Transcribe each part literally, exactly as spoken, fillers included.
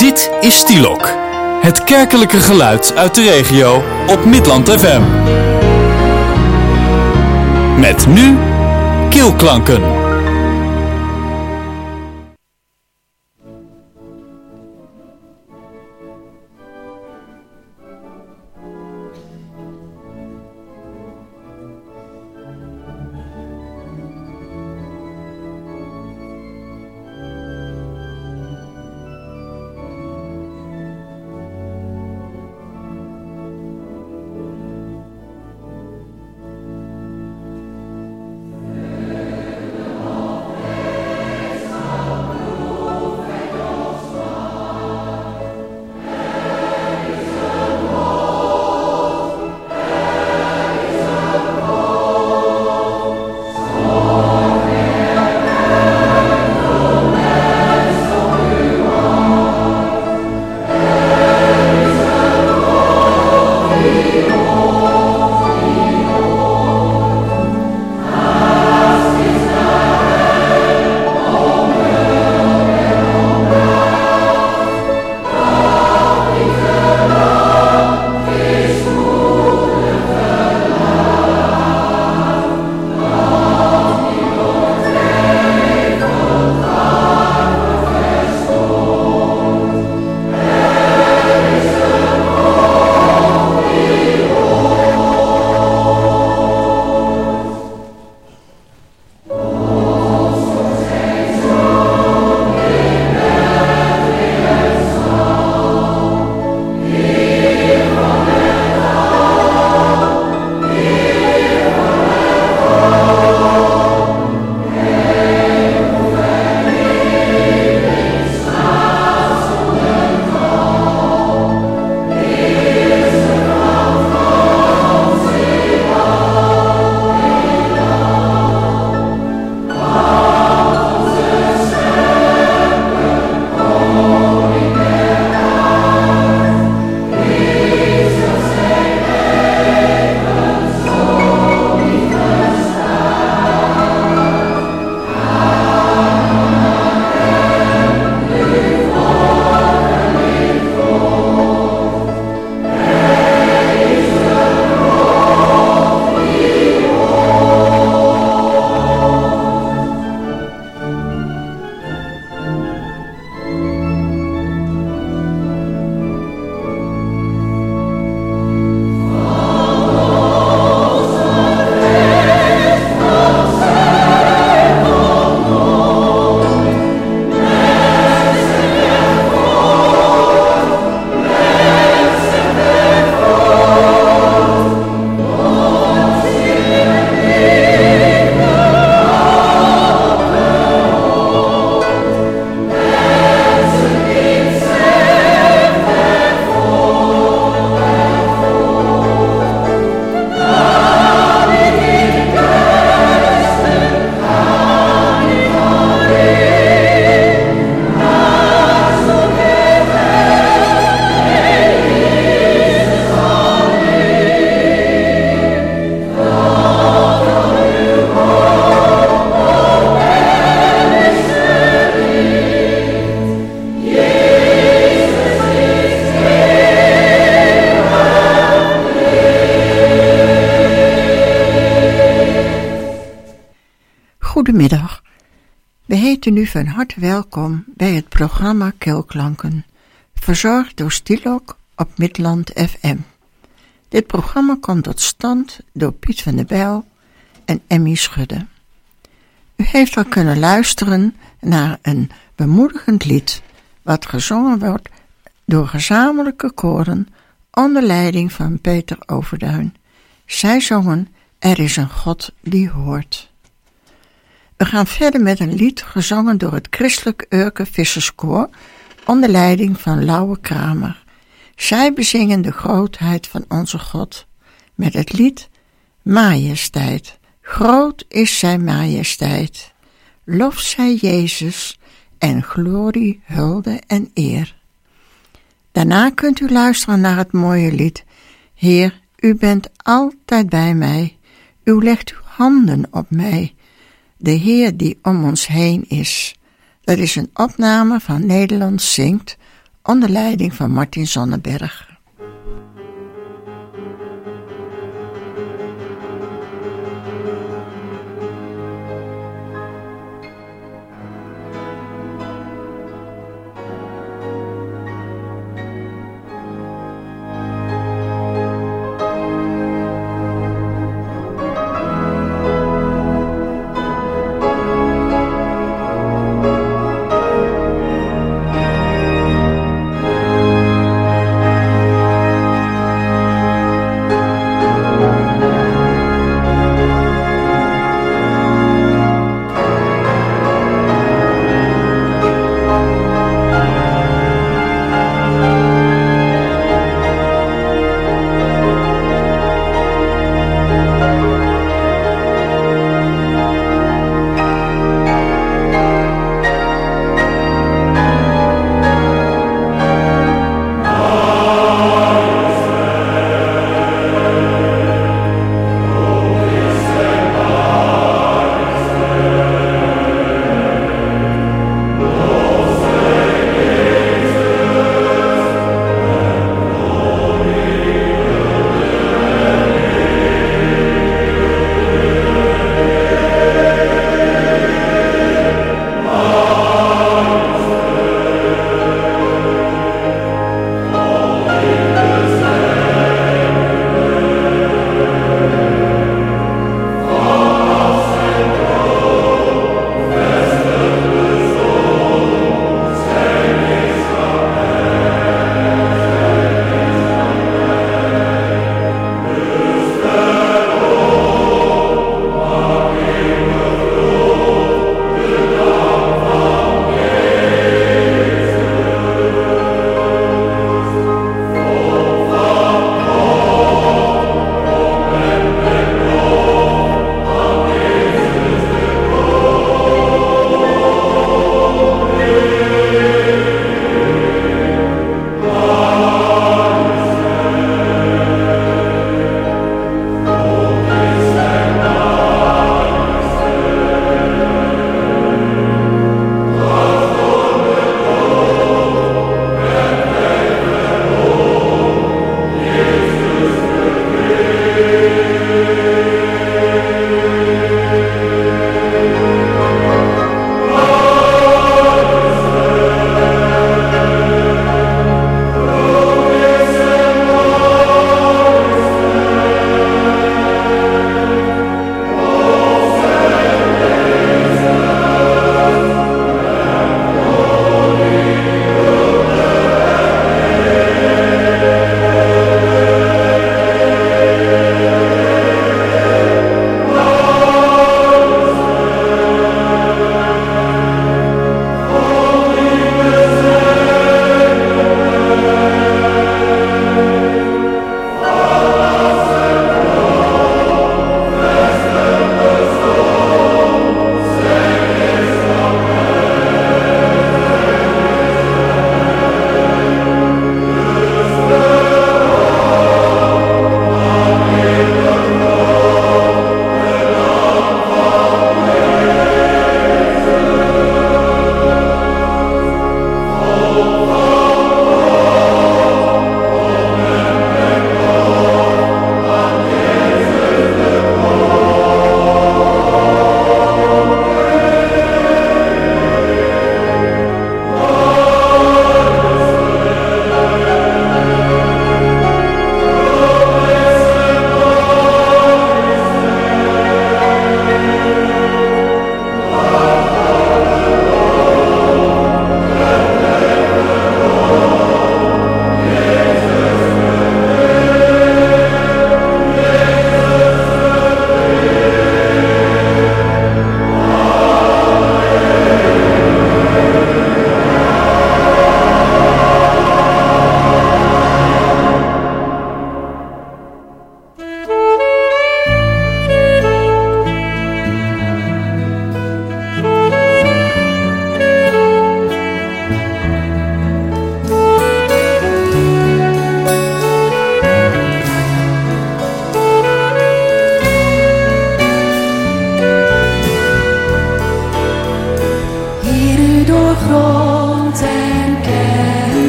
Dit is Stielok, het kerkelijke geluid uit de regio op Midland F M. Met nu Keelklanken. Goedemiddag. We heten u van harte welkom bij het programma Keelklanken, verzorgd door Stielok op Midland F M. Dit programma komt tot stand door Piet van der Bijl en Emmy Schudde. U heeft al kunnen luisteren naar een bemoedigend lied, wat gezongen wordt door gezamenlijke koren onder leiding van Peter Overduin. Zij zongen Er is een God die hoort. We gaan verder met een lied gezongen door het Christelijk Urke Visserskoor onder leiding van Lauwe Kramer. Zij bezingen de grootheid van onze God met het lied Majesteit. Groot is zijn majesteit. Lof zij Jezus en glorie, hulde en eer. Daarna kunt u luisteren naar het mooie lied Heer, u bent altijd bij mij. U legt uw handen op mij. De Heer die om ons heen is. Dat is een opname van Nederland zingt onder leiding van Martin Sonnenberg.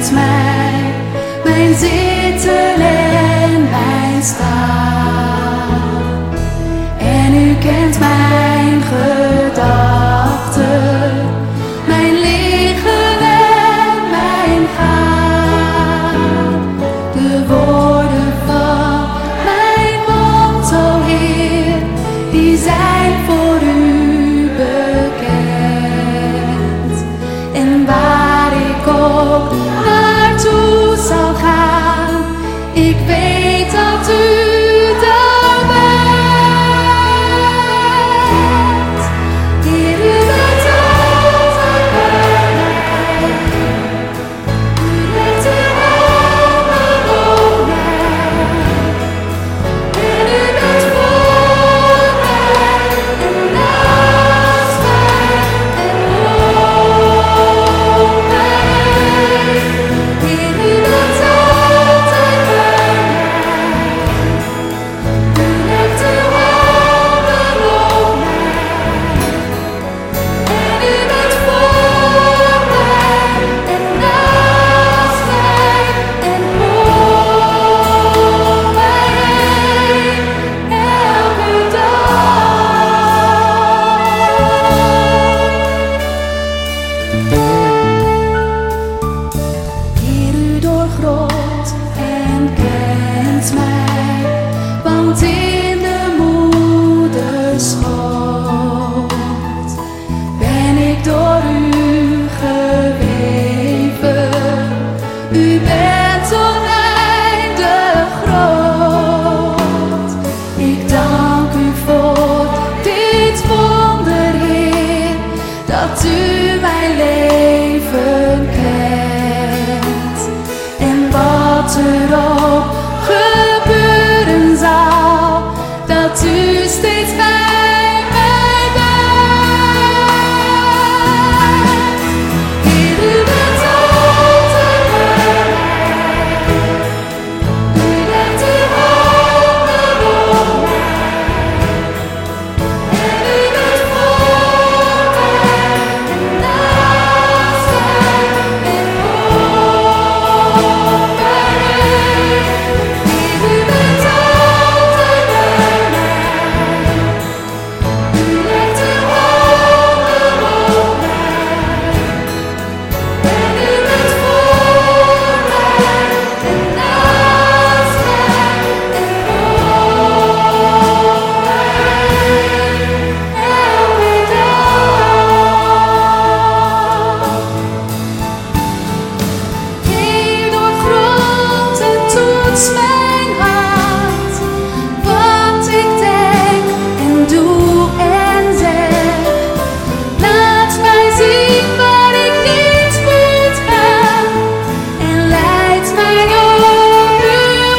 kent mij, mijn zitten en mijn staan. En u kent mijn gedachten, mijn liggen en mijn gaan. De woorden van mijn mond, o Heer, die zijn voor u bekend. En waar ik ook naartoe zal gaan, ik weet dat u daar bent. Heer, u bent altijd bij mij. U legt uw handen op mij. En u bent voor mij en naast mij en op mij. Heer, u bent altijd bij mij. U legt uw handen op mij. En u bent voor mij en naast mij en op mij. Elke dag. Heer, u doorgrondt en kent mij, want in de moederschoot ben ik door u geweven. U bent oneindig groot. Ik dank u voor dit wonder, Heer, dat u mijn leven kent. En wat er ook gebeuren zal, dat u steeds bij mij bent. Heer, u bent altijd bij mij. U legt uw handen op mij. En u bent voor mij en naast mij en op mij. Heer, u bent altijd bij mij. U legt uw handen op mij. En u bent voor mij en naast mij en op mij. Elke dag. Heer, doorgrondt en toets mijn hart, wat ik denk en doe en zeg. Laat mij zien waar ik niet goed ga en leid mij op uw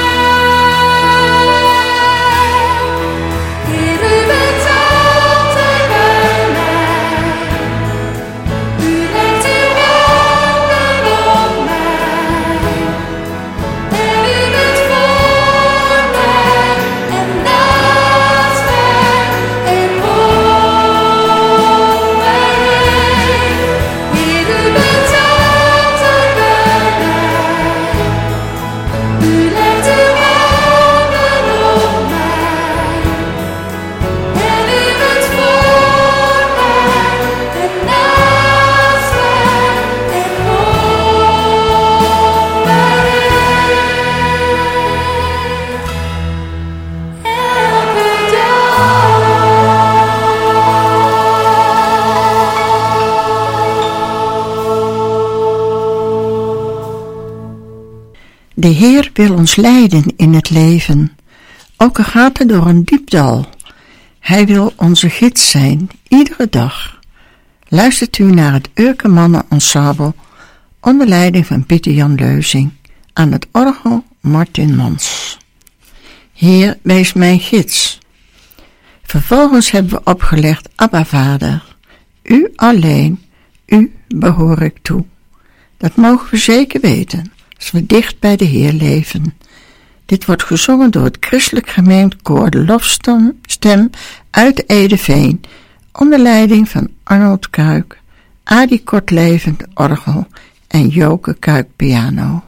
weg. Heer, u bent altijd bij mij. U legt uw handen op mij. En u bent voor mij en naast mij en op mij. Heer, u bent altijd bij mij. U legt uw handen op mij. En u bent voor mij en naast mij en op mij. Elke De Heer wil ons leiden in het leven, ook al gaat het door een diep dal. Hij wil onze gids zijn, iedere dag. Luistert u naar het Urkemannen Ensemble onder leiding van Pieter Jan Leuzing, aan het orgel Martin Mans. Heer, wees mijn gids. Vervolgens hebben we opgelegd: Abba Vader, u alleen, u behoor ik toe. Dat mogen we zeker weten, als we dicht bij de Heer leven. Dit wordt gezongen door het christelijk gemeend koor De Lofstem uit Edeveen, onder leiding van Arnold Kuik, Adi Kortlevend orgel en Joke Kuik piano.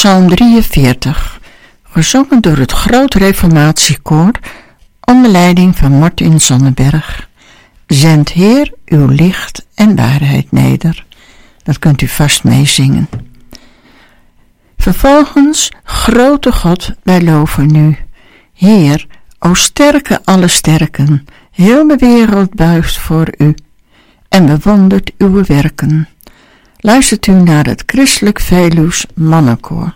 Psalm drieënveertig, gezongen door het Groot Reformatiekoor onder leiding van Martin Sonnenberg. Zend Heer uw licht en waarheid neder. Dat kunt u vast meezingen. Vervolgens, grote God, wij loven u. Heer, o sterke alle sterken, heel de wereld buigt voor u en bewondert uw werken. Luistert u naar het Christelijk Veluws Mannenkoor.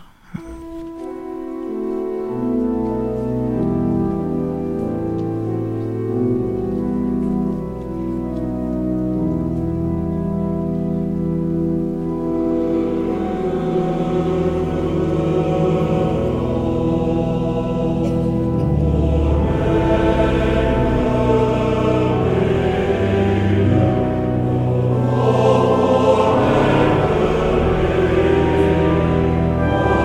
Oh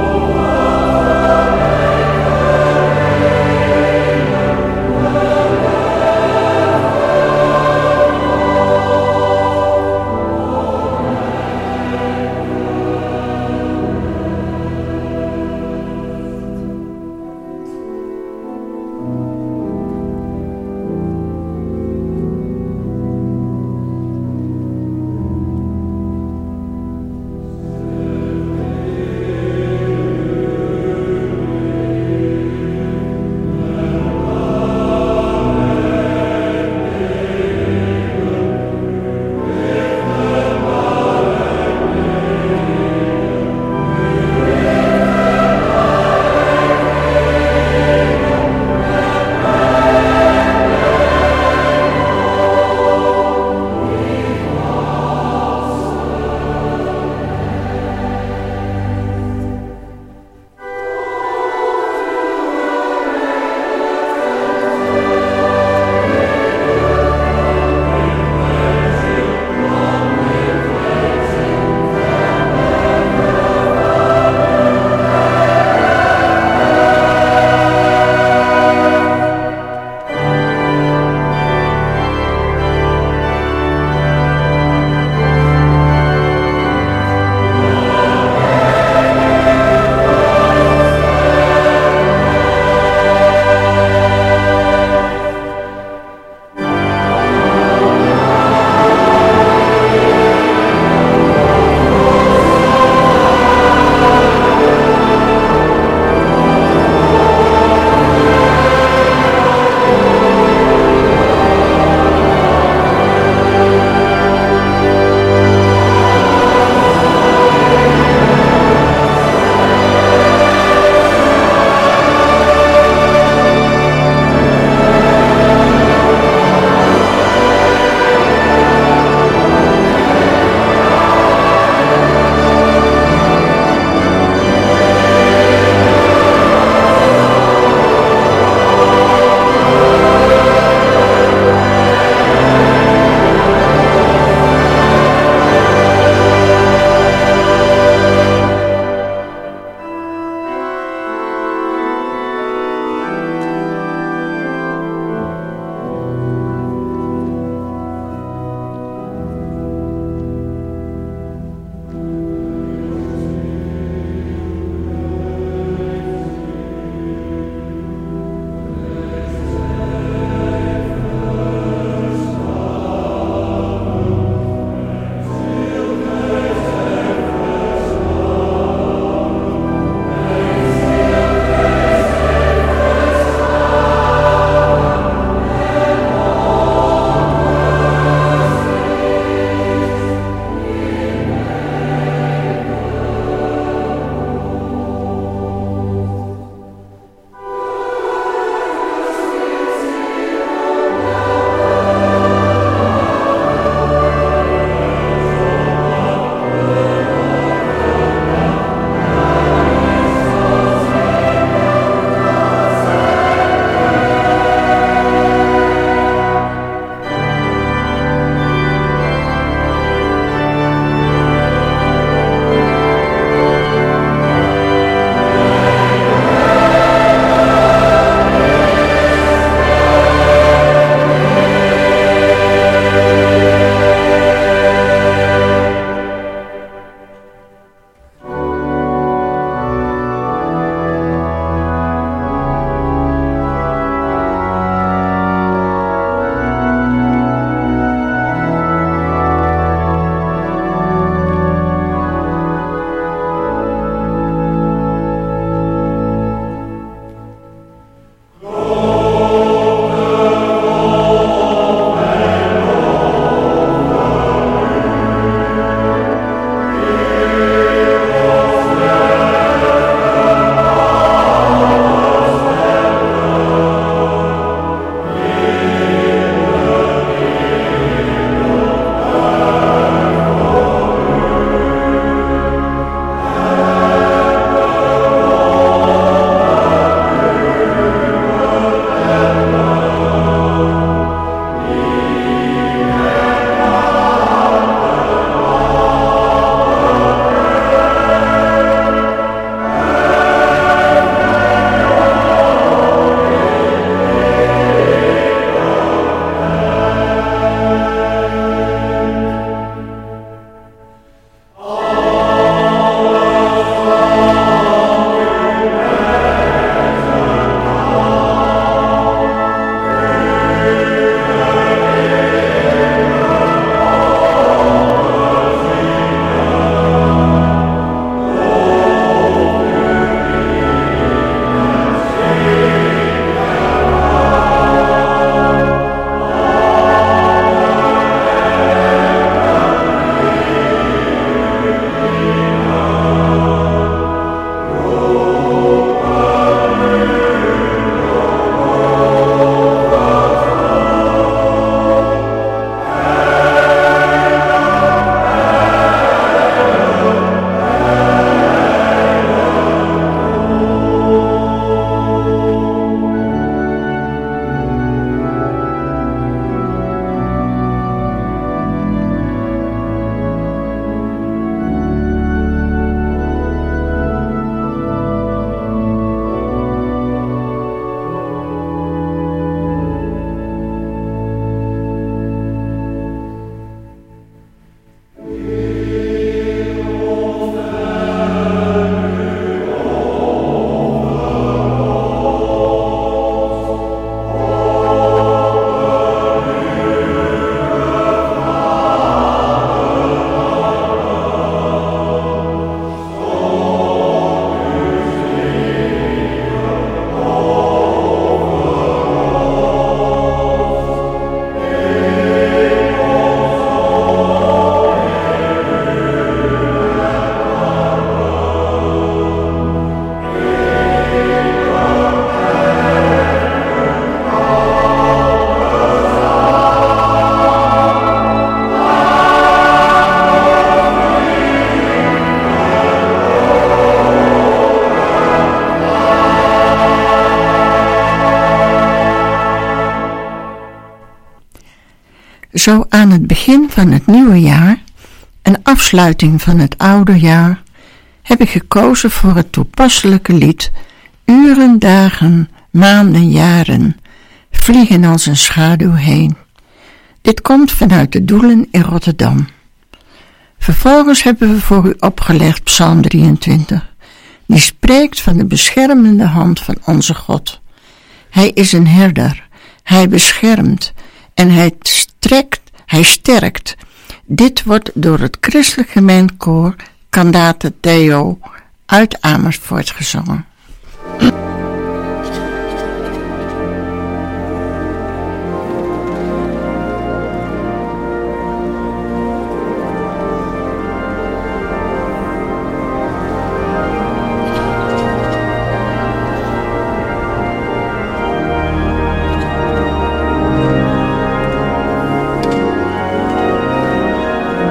Zo aan het begin van het nieuwe jaar en afsluiting van het oude jaar heb ik gekozen voor het toepasselijke lied Uren, dagen, maanden, jaren vliegen als een schaduw heen. Dit komt vanuit de Doelen in Rotterdam. Vervolgens hebben we voor u opgelegd Psalm drieëntwintig. Die spreekt van de beschermende hand van onze God. Hij is een herder, hij beschermt en hij strekt, hij sterkt. Dit wordt door het christelijk gemeentekoor Candate Deo uit Amersfoort gezongen.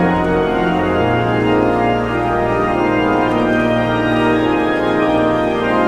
Uren,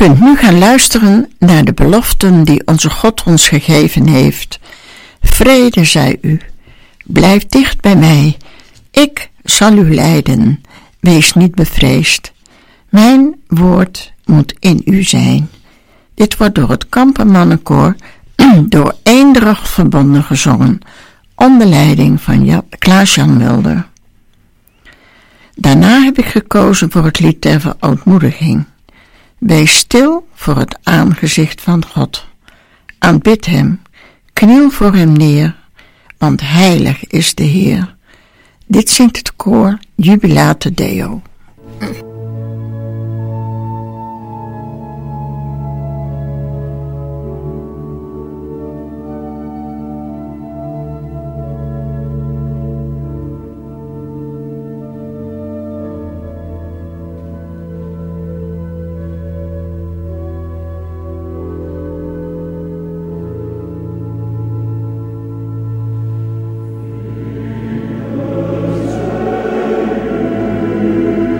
kunt nu gaan luisteren naar de beloften die onze God ons gegeven heeft. Vrede zij u. Blijf dicht bij mij. Ik zal u leiden. Wees niet bevreesd. Mijn woord moet in u zijn. Dit wordt door het Kampermannenkoor door Eendracht Verbonden gezongen, onder leiding van Jan, Klaas-Jan Mulder. Daarna heb ik gekozen voor het lied ter verootmoediging. Wees stil voor het aangezicht van God. Aanbid hem, kniel voor hem neer, want heilig is de Heer. Dit zingt het koor Jubilate Deo. Thank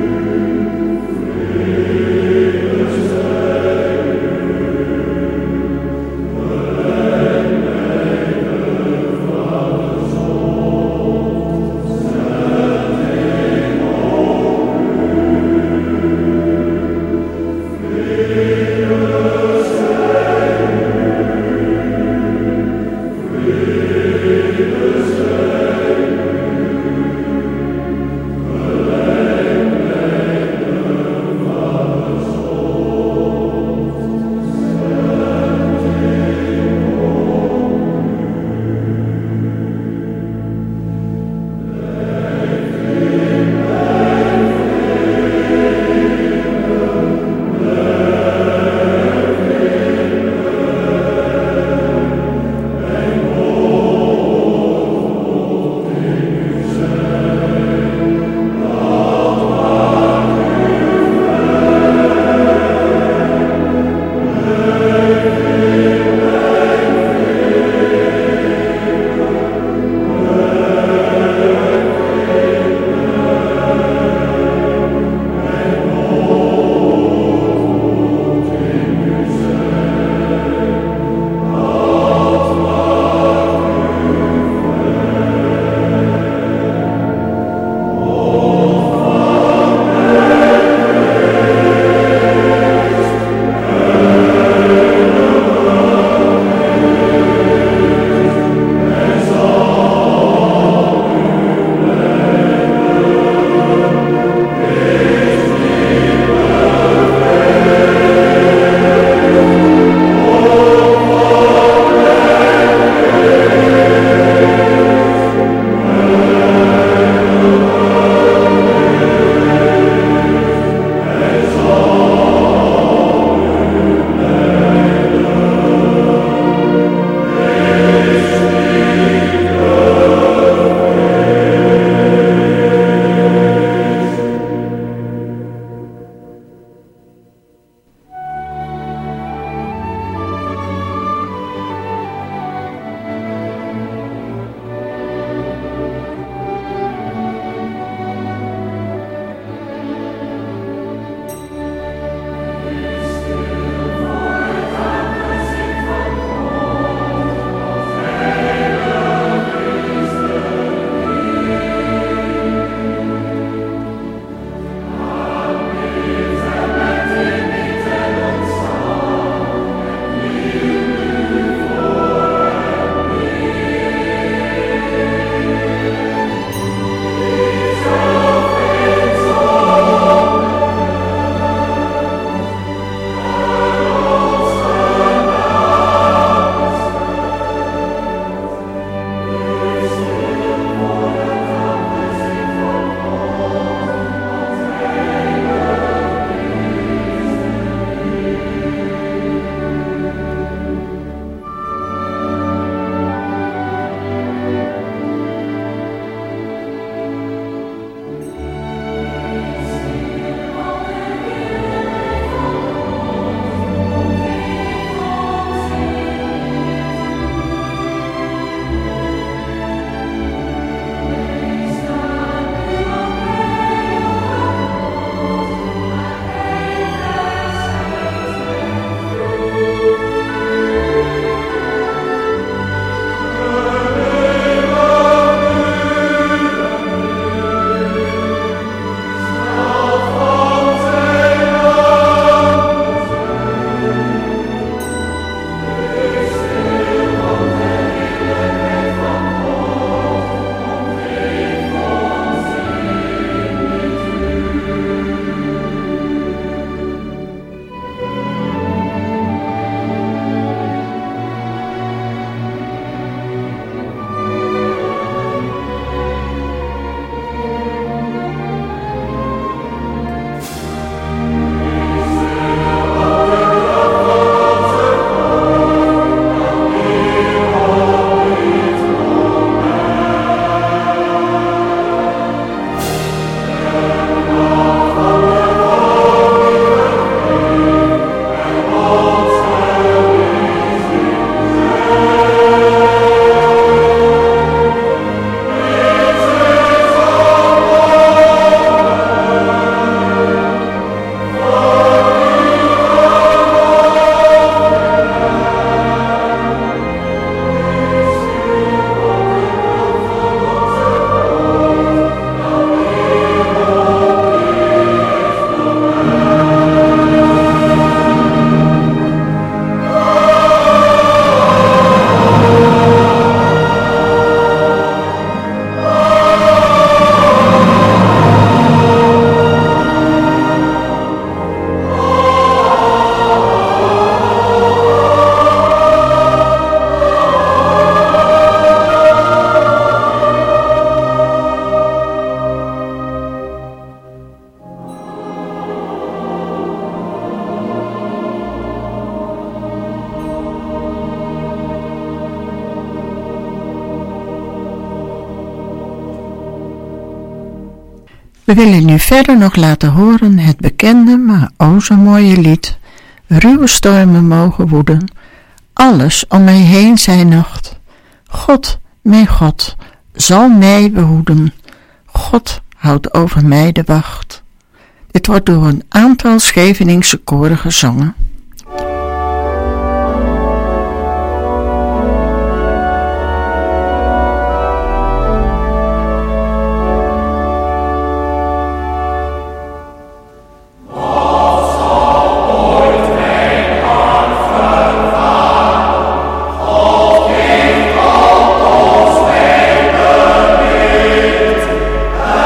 We willen nu verder nog laten horen het bekende, maar o zo mooie lied. Ruwe stormen mogen woeden, alles om mij heen zij nacht. God, mijn God, zal mij behoeden. God houdt over mij de wacht. Dit wordt door een aantal Scheveningse koren gezongen.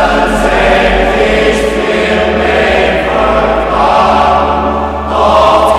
God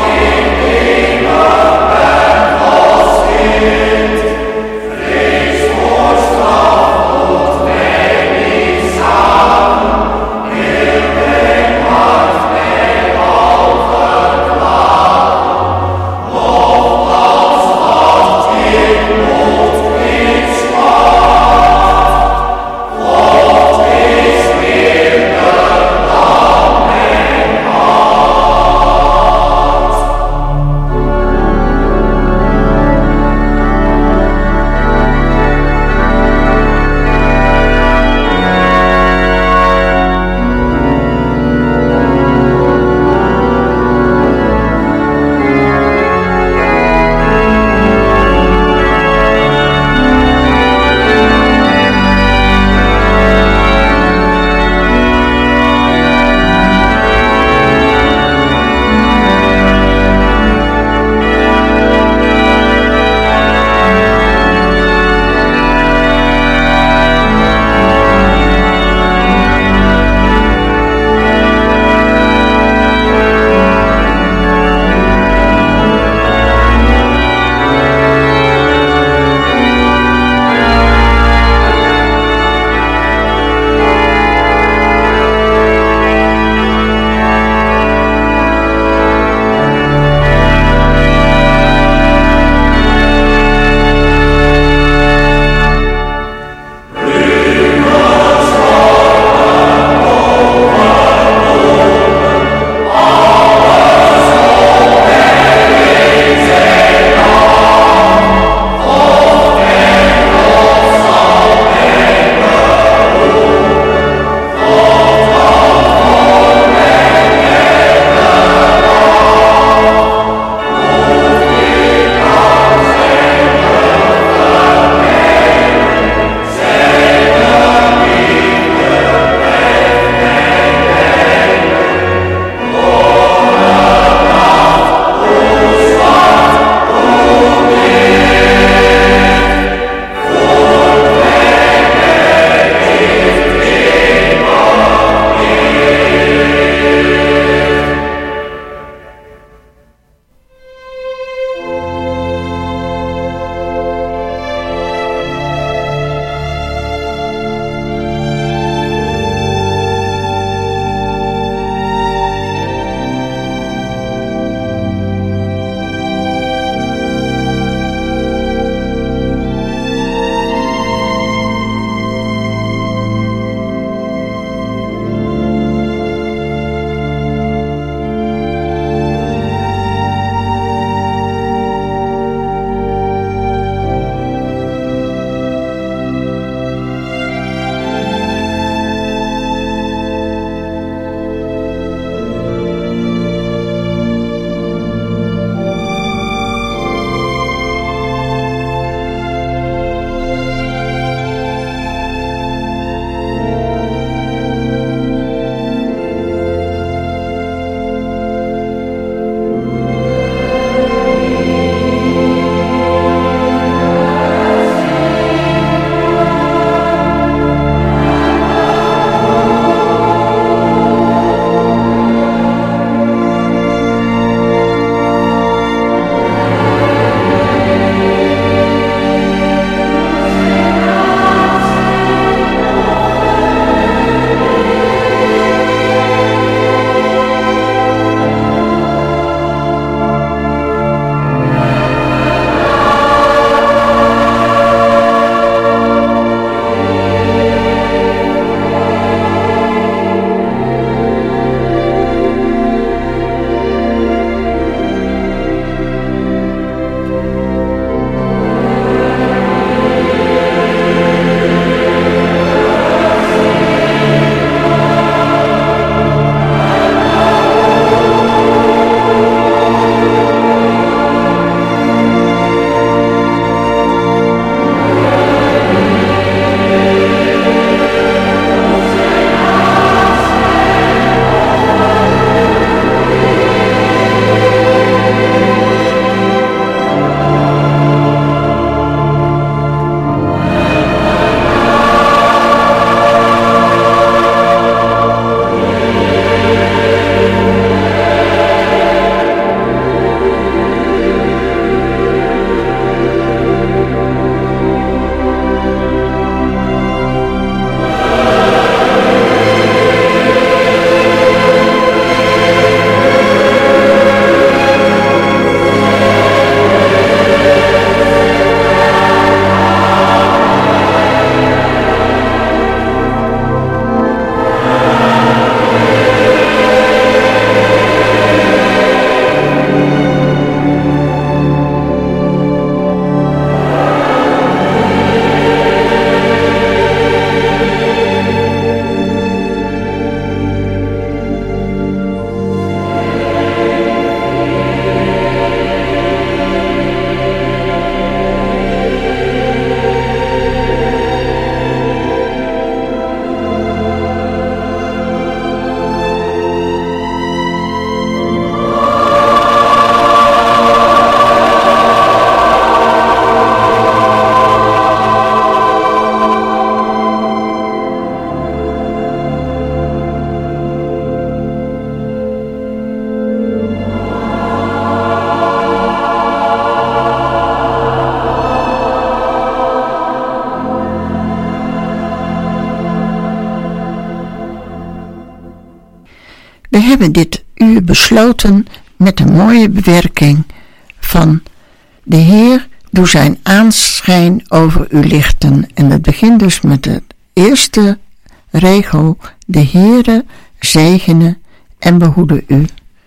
We hebben dit uur besloten met een mooie bewerking van de Heer doe zijn aanschijn over u lichten. En dat begint dus met de eerste regel: de Heere zegene en behoede u.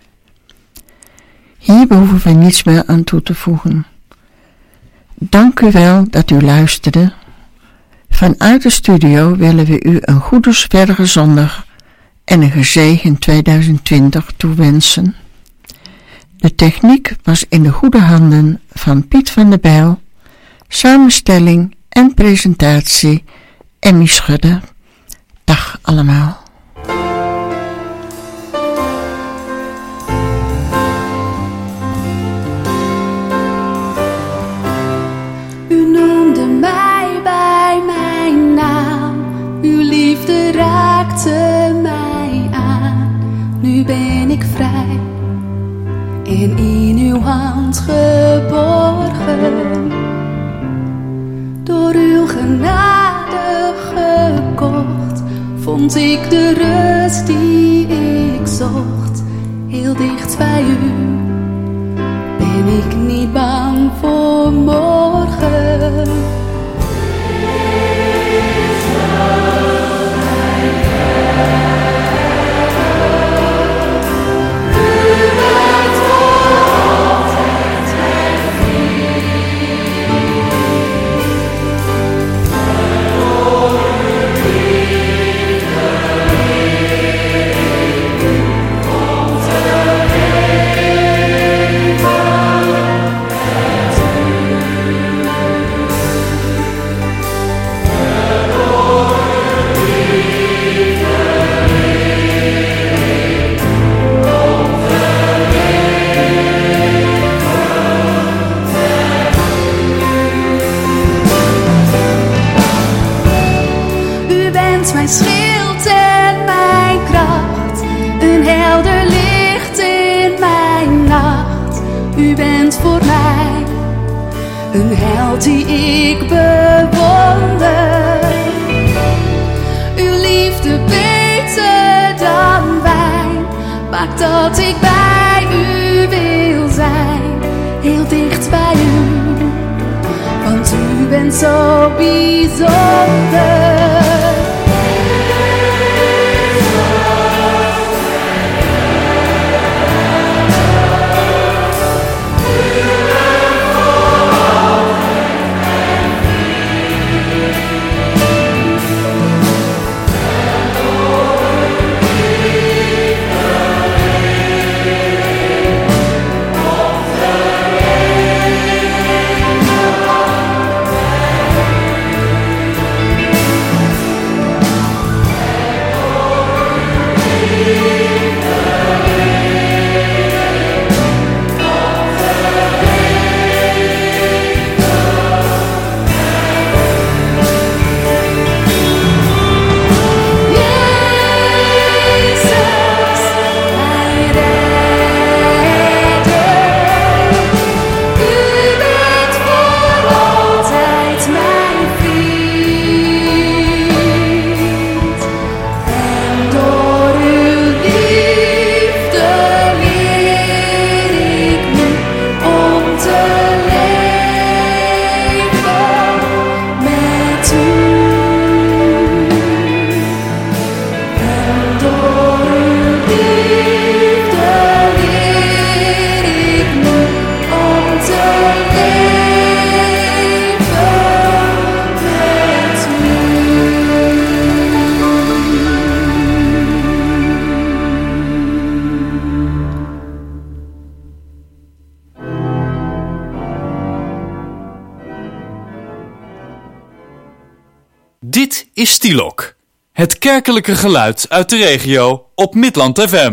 Hier behoeven we niets meer aan toe te voegen. Dank u wel dat u luisterde. Vanuit de studio willen we u een goede verre zondag en een gezegend tweeduizend twintig toewensen. De techniek was in de goede handen van Piet van der Bijl, samenstelling en presentatie Emmy Schudder. Dag allemaal. U noemde mij bij mijn naam, uw liefde raakte mij aan. Nu ben ik vrij en in uw hand geborgen. Door uw genade gekocht, vond ik de rust die ik zocht. Heel dicht bij u ben ik niet bang voor morgen. Mijn schild en mijn kracht, een helder licht in mijn nacht. U bent voor mij een held die ik bewonder. Uw liefde beter dan wijn maakt dat ik bij u wil zijn, heel dicht bij u, want u bent zo bijzonder. Dit is Stielok, het kerkelijke geluid uit de regio op Midland F M.